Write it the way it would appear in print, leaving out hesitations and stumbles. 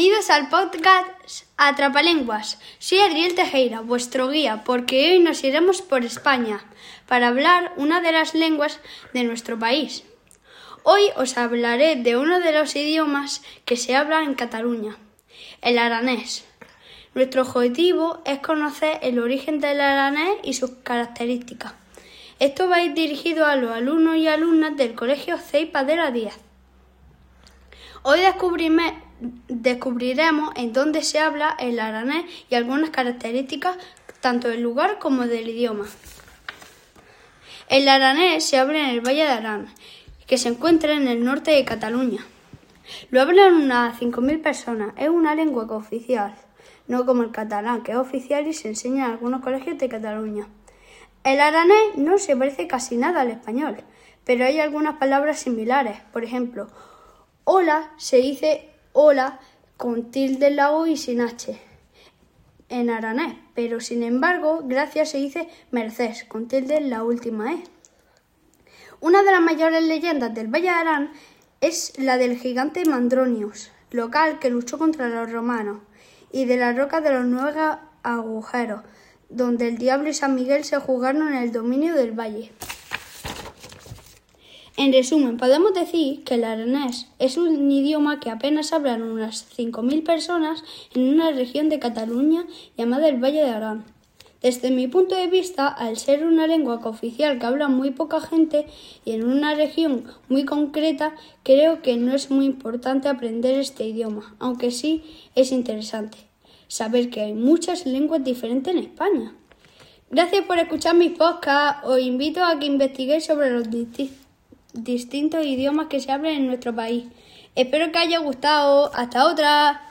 Bienvenidos al podcast Atrapalenguas. Soy Adriel Tejera, vuestro guía, porque hoy nos iremos por España para hablar una de las lenguas de nuestro país. Hoy os hablaré de uno de los idiomas que se habla en Cataluña, el aranés. Nuestro objetivo es conocer el origen del aranés y sus características. Esto va a ir dirigido a los alumnos y alumnas del Colegio CEI Padera Díaz. Hoy descubriremos en dónde se habla el aranés y algunas características tanto del lugar como del idioma. El aranés se habla en el Valle de Arán, que se encuentra en el norte de Cataluña. Lo hablan unas 5.000 personas. Es una lengua cooficial, no como el catalán, que es oficial y se enseña en algunos colegios de Cataluña. El aranés no se parece casi nada al español, pero hay algunas palabras similares. Por ejemplo, hola se dice hola con tilde en la O y sin H en aranés, pero sin embargo gracias se dice mercés con tilde en la última E. Una de las mayores leyendas del Valle de Arán es la del gigante Mandronius, local que luchó contra los romanos, y de la roca de los 9 agujeros, donde el diablo y San Miguel se jugaron el dominio del valle. En resumen, podemos decir que el aranés es un idioma que apenas hablan unas 5.000 personas en una región de Cataluña llamada el Valle de Arán. Desde mi punto de vista, al ser una lengua cooficial que habla muy poca gente y en una región muy concreta, creo que no es muy importante aprender este idioma, aunque sí es interesante saber que hay muchas lenguas diferentes en España. Gracias por escuchar mis podcasts. Os invito a que investiguéis sobre los distintos idiomas que se hablan en nuestro país. Espero que haya gustado. ¡Hasta otra!